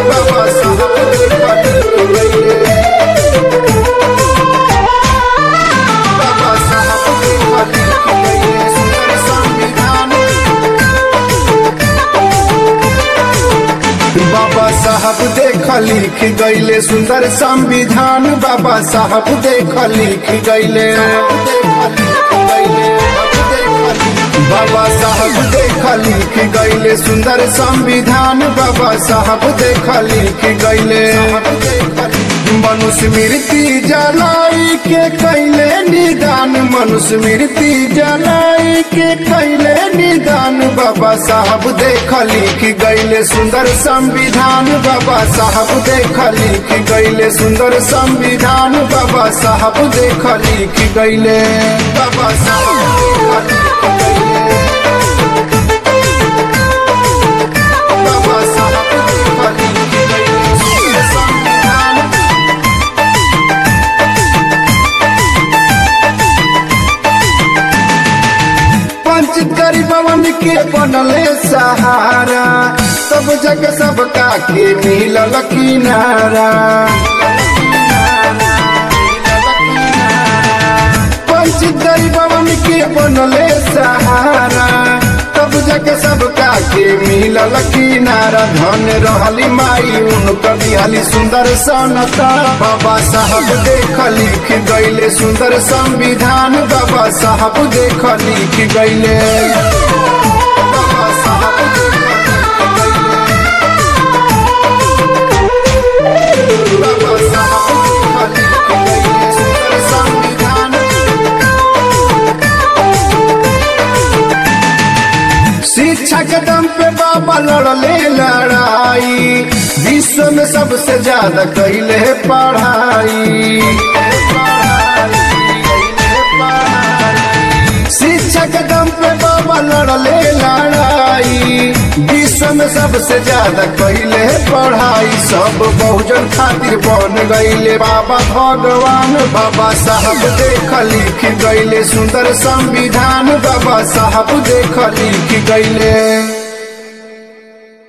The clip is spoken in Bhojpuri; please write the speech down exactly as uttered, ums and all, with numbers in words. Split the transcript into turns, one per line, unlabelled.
बाबा साहब देखा लिख गईले। बाबा साहब देखा लिख गईले सुंदर संविधान। बाबा साहब देखा लिख गईले सुंदर संविधान। बाबा साहब देखा लिख गईले। बाबा साहब देखा लिख गईले सुंदर संविधान। बाबा साहब देखा लिख गईले। मनुस्मृति जलाई के कैले निदान। मनुस्मृति जलाई के कैले निदान। बाबा साहब देखा लिख गईले सुंदर संविधान। बाबा साहब देखा लिख गईले सुंदर संविधान। बाबा साहब देखा लिख गईले। बाबा साहब देखा लिख गईले। बाबा साहब देखा लिख गईले सुंदर संविधान। पंचकरी भवन के बनले सहारा। सब जग सबका के मिलल किनारा। पंचकरी भवन के बनले सहारा। सब जग सबका के मिलल किनारा। धन रहली माई उनकर दिहाली सुंदर सनता। बाबा साहब देखा लिख गईले सुंदर संविधान। बाबा साहब देखा लिख गईले। बाबा साहब देखा लिख गईले। बाबा साहब देखा लिख गईले सुंदर संविधान। शिक्षा के दम पे बाबा लड़ले लड़ाई। विश्व में सबसे ज्यादा कैले पढ़ाई। शिक्षा के दम पे बाबा लड़ले लड़ाई। विश्व में सबसे ज्यादा कैले पढ़ाई। सब बहुजन खातिर बन गईले बाबा भगवान। बाबा साहब देखा लिख गईले सुंदर संविधान। बाबा साहब देखा लिख गईले।